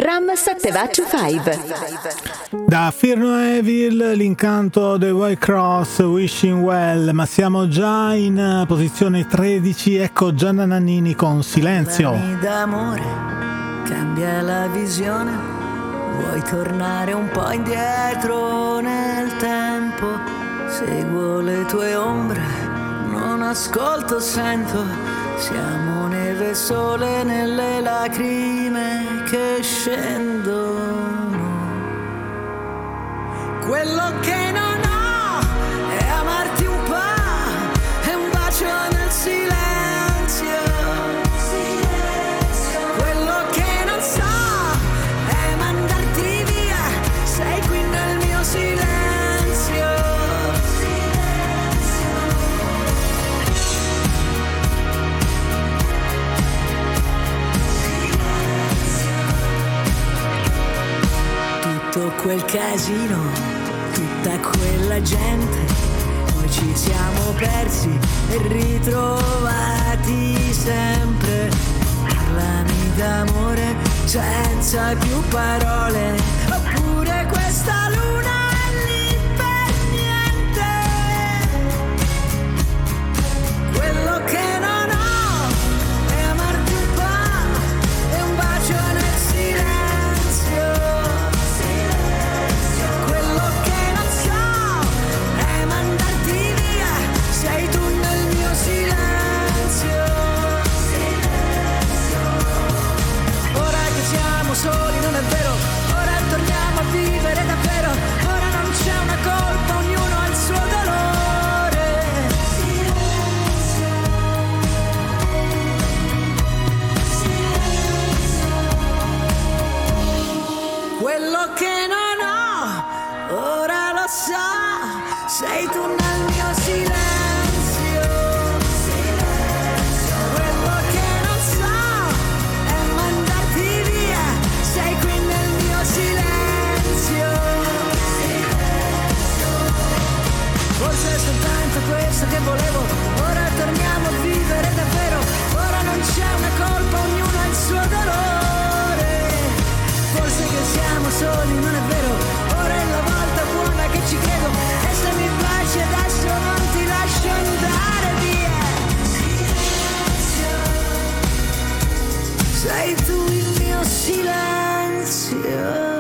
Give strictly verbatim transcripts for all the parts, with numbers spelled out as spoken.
Ram settecentoventucinque. Da Fear No Evil l'incanto dei White Cross, Wishing Well, ma siamo già in posizione tredici. Ecco Gianna Nannini con Silenzio. Parlami d'amore, cambia la visione, vuoi tornare un po' indietro nel tempo, seguo le tue ombre, non ascolto, sento, siamo neve e sole nelle lacrime che scendono. Quello che non ho è amarti un po', è un bacio nel silenzio. Silenzio. Quello che non so è mandarti via, sei qui nel mio silenzio. Silenzio. Tutto quel casino, tutta quella gente, noi ci siamo persi e ritrovati sempre. Parlami d'amore senza più parole, oppure questa luna è lì per niente. Quello che non ho è amarti un po', è un bacio nel silenzio. Sei tu nel mio silenzio. Silenzio. Ora che siamo soli non è vero, ora torniamo a vivere davvero, ora non c'è una colpa, ognuno ha il suo dolore. Silenzio. Silenzio. Quello che non ho, ora lo so, sei tu nel mio silenzio. Forse è soltanto questo che volevo, ora torniamo a vivere davvero, ora non c'è una colpa, ognuno ha il suo dolore. Forse che siamo soli, non è vero, ora è la volta buona che ci credo, e se mi baci adesso non ti lascio andare via. Sei tu il mio silenzio.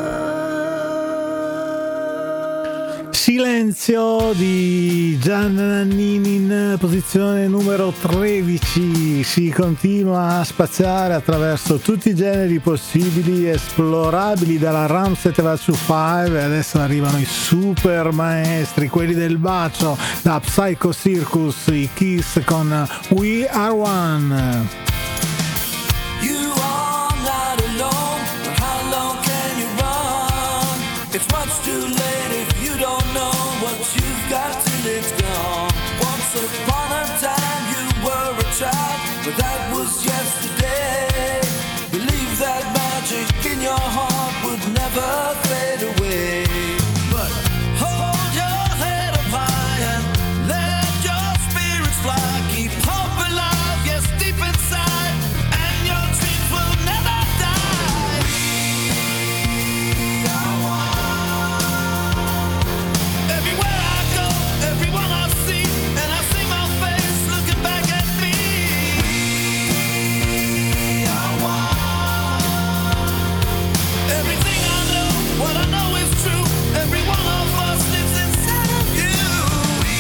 Silenzio di Gianna Nannini in posizione numero tredici. Si continua a spaziare attraverso tutti i generi possibili esplorabili dalla Ram settecentoventucinque, e adesso arrivano i super maestri, quelli del bacio, da Psycho Circus, i Kiss con We Are One. You are not alone, but how long can you run? It's much too late if you don't know what you've got till it's gone. Once upon a time you were a child, but that was yesterday. Believe that magic in your heart would never fade away. But hold your head up high and let your spirits fly. Keep hope alive, yes, deep inside, and your dreams will never die. We are one. Everywhere I go, everyone I see, and I see my face looking back at me. We are one. Everything I know, what I know is true. Every one of us lives inside of you. We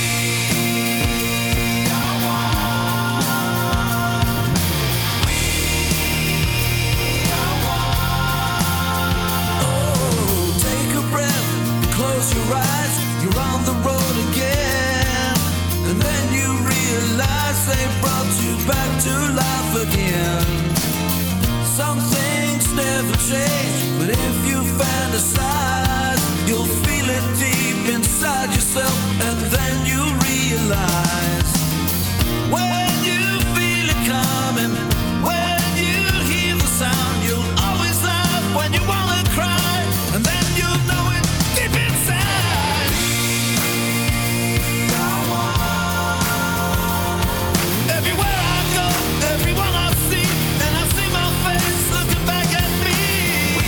are one. We are one. Oh, take a breath, close your eyes. You're on the road again, and then you realize they brought you back to life again. Some things never change, but if you fantasize, you'll feel it deep inside yourself, and then you realize when you feel it coming, when you hear the sound, you'll always laugh when you wanna cry, and then you'll know it deep inside. We are one. Everywhere I go, everyone I see, and I see my face looking back at me.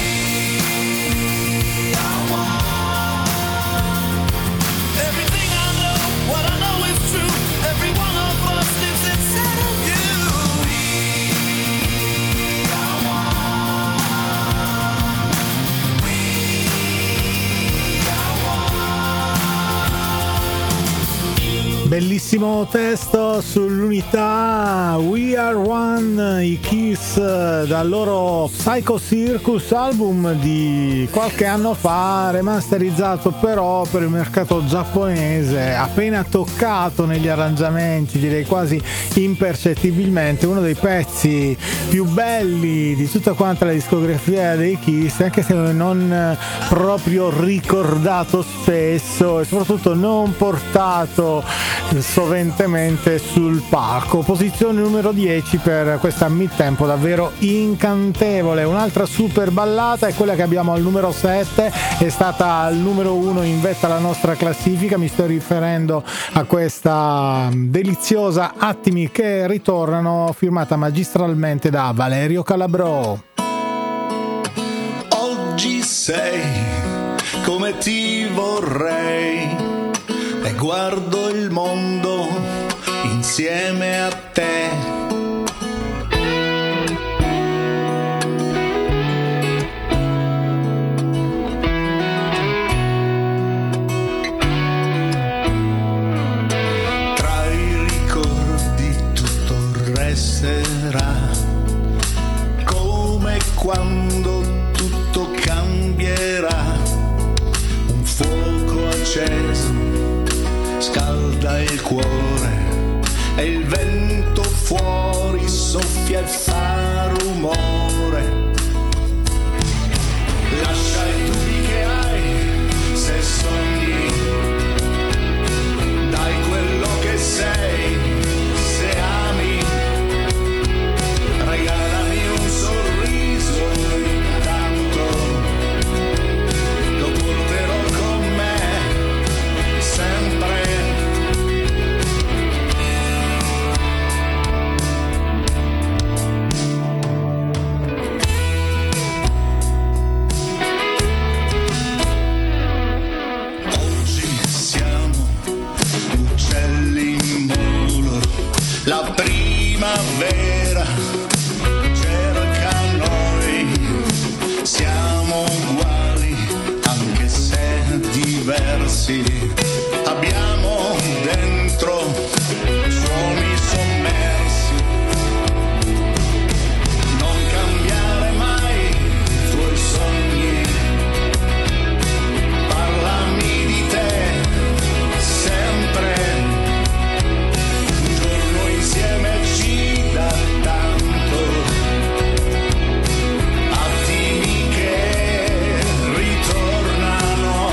Bellissimo testo sull'unità We Are One, i Kiss, dal loro Psycho Circus album di qualche anno fa, remasterizzato però per il mercato giapponese, appena toccato negli arrangiamenti, direi quasi impercettibilmente, uno dei pezzi più belli di tutta quanta la discografia dei Kiss, anche se non proprio ricordato spesso e soprattutto non portato soventemente sul palco. Posizione numero dieci per questa mid-tempo davvero incantevole. Un'altra super ballata è quella che abbiamo al numero sette, è stata al numero uno in vetta alla nostra classifica. Mi sto riferendo a questa deliziosa Attimi che ritornano, firmata magistralmente da Valerio Calabrò. Oggi sei come ti vorrei e guardo il mondo insieme a te. Tra i ricordi tutto resterà, come quando tutto cambierà. Un fuoco acceso scalda il cuore e il vento fuori soffia e fa rumore. Lascia i dubbi che hai, se sogni, dai quello che sei, se ami, regalami un sorriso intanto, lo porterò con me sempre. La primavera cerca noi, siamo uguali anche se diversi, abbiamo dentro suoni sommersi. Non cambiare mai i tuoi sogni, parlami di te sempre. Insieme ci dà tanto, attimi che ritornano.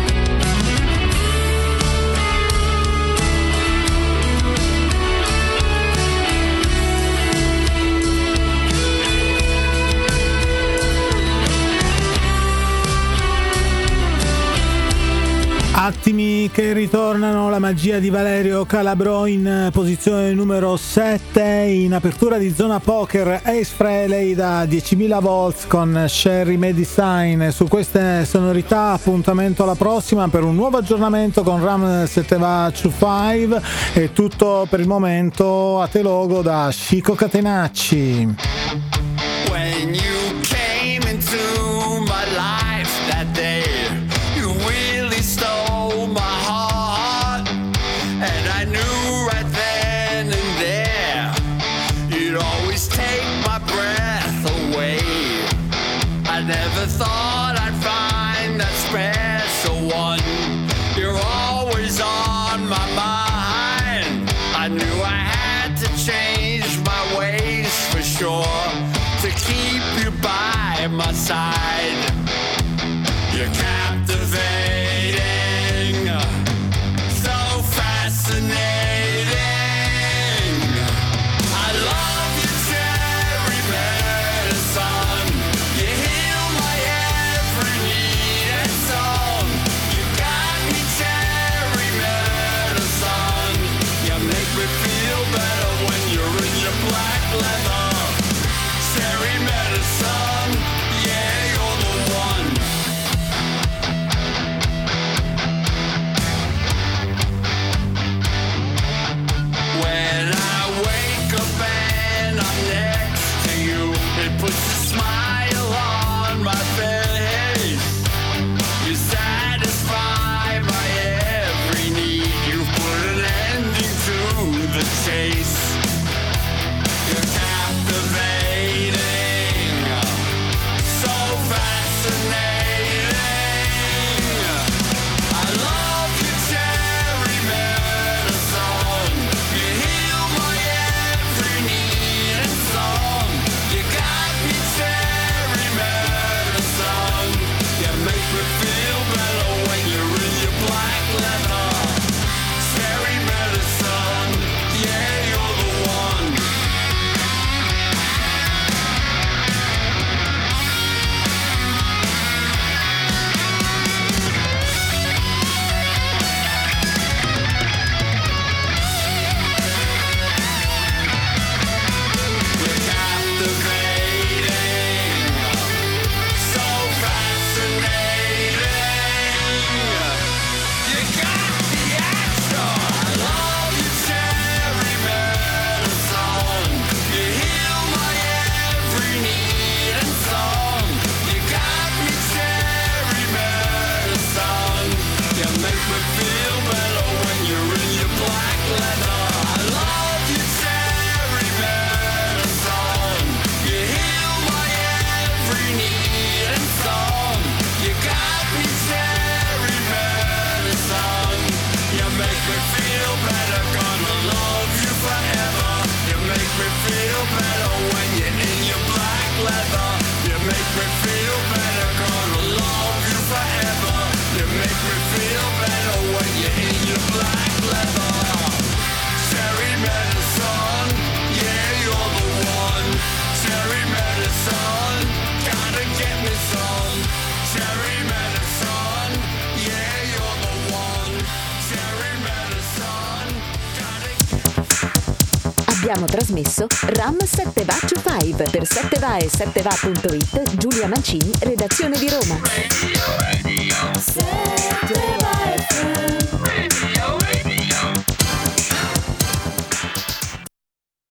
Attimi che ritornano, la magia di Valerio Calabrò in posizione numero sette. In apertura di zona poker Ace Frehley da diecimila volts con Sherry Medicine. Su queste sonorità appuntamento alla prossima per un nuovo aggiornamento con Ram Seteva venticinque. È tutto per il momento, a te logo da Chico Catenacci. When you came into my life that day, you really stole my heart, and I knew right then and there you'd always take my breath away. I never thought I'd find that special one. You're always on my mind. I knew I had to change my ways for sure, to keep you by my side. You're captivating, so fascinating. I love you, cherry medicine. You heal my every need and song. You got me, cherry medicine. You make me feel better when you're in your black leather. Cherry medicine, yeah, you're abbiamo trasmesso Ram sette Va to cinque. Per sette Va e sette Va punto it, Giulia Mancini, redazione di Roma. sette Va F M.